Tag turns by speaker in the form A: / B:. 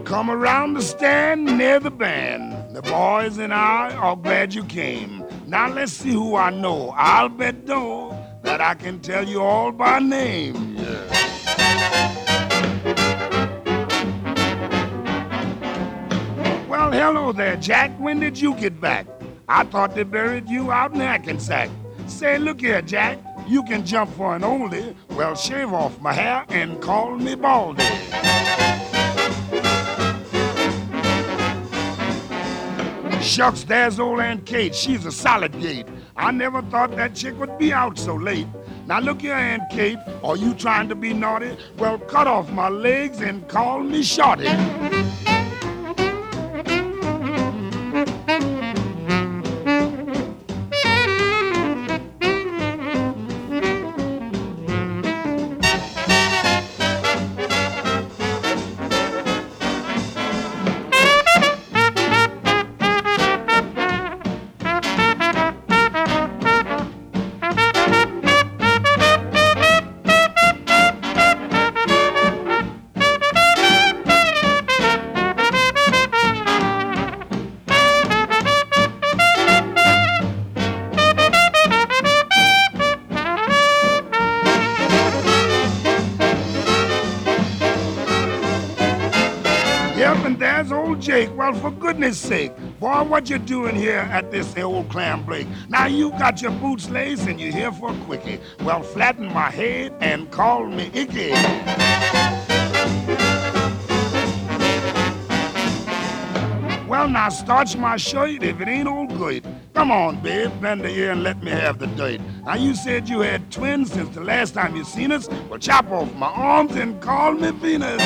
A: Come around the stand near the band. The boys and I are glad you came. Now let's see who I know. I'll bet though that I can tell you all by name. Yeah. Well, hello there, Jack. When did you get back? I thought they buried you out in Hackensack. Say, look here, Jack. You can jump for an oldie. Well, shave off my hair and call me Baldy. Shucks, there's old Aunt Kate. She's a solid gate. I never thought that chick would be out so late. Now look here, Aunt Kate. Are you trying to be naughty? Well, cut off my legs and call me Shorty. Yep, and there's old Jake. Well, for goodness sake, boy, what you doing here at this old clam break? Now you got your boots laced and you're here for a quickie. Well, flatten my head and call me Icky. Well, now starch my shirt if it ain't old good. Come on, babe, bend the ear and let me have the dirt. Now you said you had twins since the last time you seen us. Well, chop off my arms and call me Venus.